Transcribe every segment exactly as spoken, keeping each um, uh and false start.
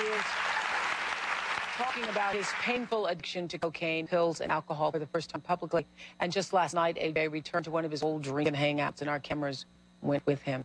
He is talking about his painful addiction to cocaine, pills, and alcohol for the first time publicly. And just last night, A J returned to one of his old drink and hangouts, and our cameras went with him.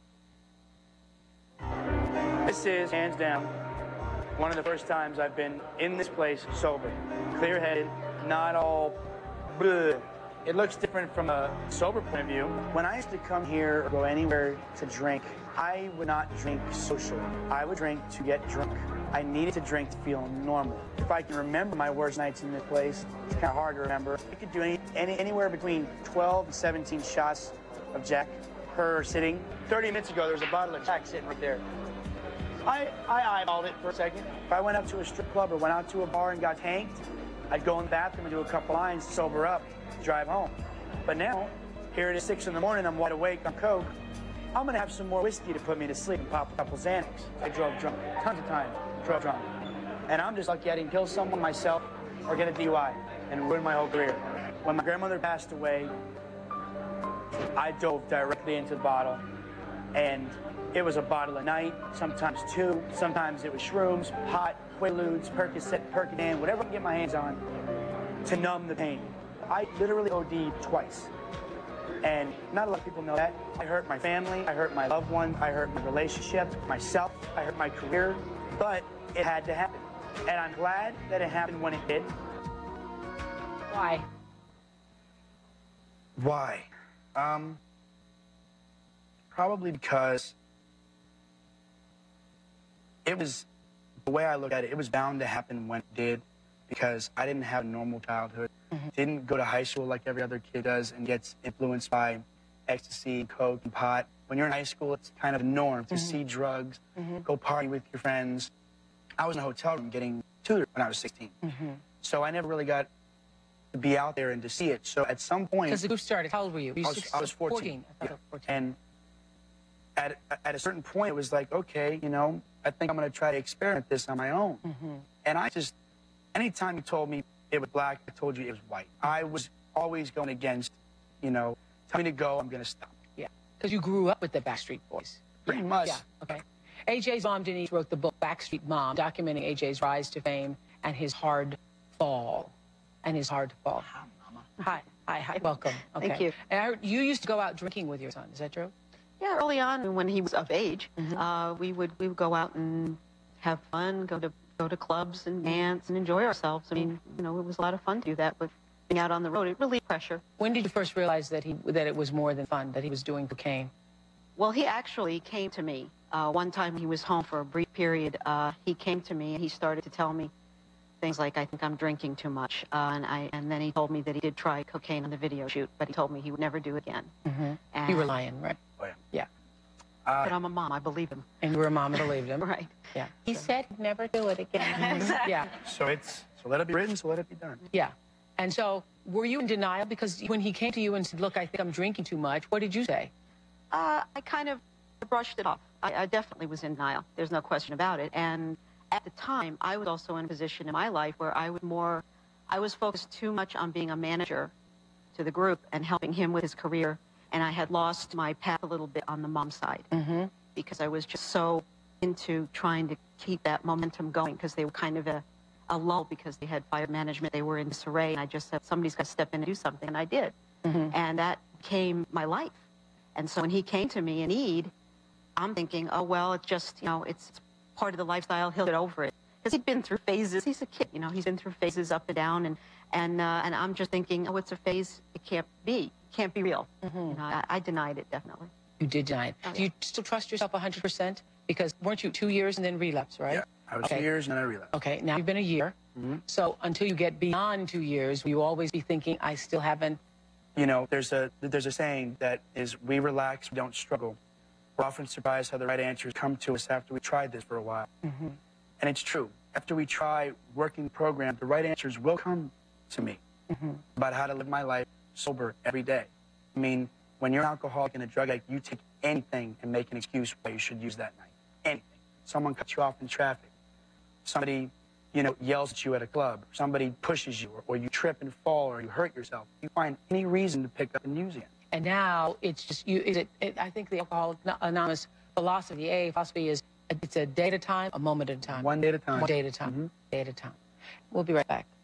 This is, hands down, one of the first times I've been in this place sober. Clear-headed, not all bleh. It looks different from a sober point of view. When I used to come here or go anywhere to drink, I would not drink socially. I would drink to get drunk. I needed to drink to feel normal. If I can remember my worst nights in this place, it's kind of hard to remember. I could do any, any, anywhere between twelve and seventeen shots of Jack per sitting. thirty minutes ago, there was a bottle of Jack sitting right there. I, I eyeballed it for a second. If I went up to a strip club or went out to a bar and got tanked, I'd go in the bathroom and do a couple lines to sober up, to drive home. But now, here it is six in the morning, I'm wide awake on coke. I'm gonna have some more whiskey to put me to sleep and pop a couple Xanax. I drove drunk, tons of times, drove drunk. And I'm just lucky I didn't kill someone myself or get a D U I and ruin my whole career. When my grandmother passed away, I dove directly into the bottle, and it was a bottle a night, sometimes two, sometimes it was shrooms, pot, Quaaludes, Percocet, Percodan, whatever I can get my hands on to numb the pain. I literally O D'd twice. And not a lot of people know that. I hurt my family, I hurt my loved ones, I hurt my relationship, myself, I hurt my career, but it had to happen. And I'm glad that it happened when it did. Why? Why? Um, probably because it was, the way I look at it, it was bound to happen when it did, because I didn't have a normal childhood. Mm-hmm. Didn't go to high school like every other kid does and gets influenced by ecstasy, coke, and pot. When you're in high school, it's kind of a norm to mm-hmm. see drugs, mm-hmm. go party with your friends. I was in a hotel room getting tutored when I was sixteen. Mm-hmm. So I never really got to be out there and to see it. So at some point... Because the group started, how old were you? Were you I, was, I was fourteen. fourteen. I yeah. was fourteen. And at, at a certain point, it was like, okay, you know, I think I'm going to try to experiment this on my own. Mm-hmm. And I just... Anytime you told me it was black, I told you it was white. I was always going against, you know, tell me to go, I'm going to stop. Yeah, because you grew up with the Backstreet Boys. Pretty yeah. much. Yeah, okay. A J's mom, Denise, wrote the book Backstreet Mom, documenting A J's rise to fame and his hard fall. And his hard fall. Hi, Mama. Hi, hi, hi. Welcome. Okay. Thank you. And I heard you used to go out drinking with your son. Is that true? Yeah, early on when he was of age, mm-hmm. uh, we would we would go out and have fun, go to go to clubs and dance and enjoy ourselves. I mean, you know, it was a lot of fun to do that, but being out on the road, it relieved pressure. When did you first realize that he that it was more than fun, that he was doing cocaine? Well, he actually came to me. Uh, one time he was home for a brief period. Uh, he came to me and he started to tell me things like, I think I'm drinking too much. Uh, and I and then he told me that he did try cocaine on the video shoot, but he told me he would never do it again. Mm-hmm. And, you were lying, right? Oh, yeah. Yeah. Uh, but I'm a mom. I believe him. And you were a mom and believed him. Right. Yeah. He so. said never do it again. Exactly. Yeah. So it's, so let it be written, so let it be done. Yeah. And so were you in denial? Because when he came to you and said, look, I think I'm drinking too much, what did you say? Uh, I kind of brushed it off. I, I definitely was in denial. There's no question about it. And at the time, I was also in a position in my life where I was more, I was focused too much on being a manager to the group and helping him with his career. And I had lost my path a little bit on the mom side mm-hmm. because I was just so into trying to keep that momentum going, because they were kind of a, a lull because they had fired management. They were in disarray. And I just said, somebody's got to step in and do something. And I did. Mm-hmm. And that became my life. And so when he came to me in need, I'm thinking, oh, well, it's just, you know, it's part of the lifestyle. He'll get over it. Because he'd been through phases. He's a kid, you know, he's been through phases up and down. And, and, uh, and I'm just thinking, oh, it's a phase. It can't be. It can't be real. Mm-hmm. You know, I, I denied it, definitely. You did deny it. Oh, Do you still trust yourself one hundred percent? Because weren't you two years and then relapse, right? Yeah, I was okay. two years and then I relapsed. Okay, now you've been a year. Mm-hmm. So until you get beyond two years, will you always be thinking, I still haven't? You know, there's a, there's a saying that is, we relax, we don't struggle. We're often surprised how the right answers come to us after we tried this for a while. Mm-hmm. And it's true. After we try working the program, the right answers will come to me mm-hmm. about how to live my life sober every day. I mean, when you're an alcoholic and a drug addict, you take anything and make an excuse why you should use that night. Anything. Someone cuts you off in traffic. Somebody, you know, yells at you at a club. Somebody pushes you, or, or you trip and fall, or you hurt yourself. You find any reason to pick up and use it. And now it's just you. Is it? it I think the Alcoholics Anonymous philosophy, A A philosophy, is It's a day at a time, a moment at a time. One day at a time. One day at a time. Mm-hmm. Day at a time. We'll be right back.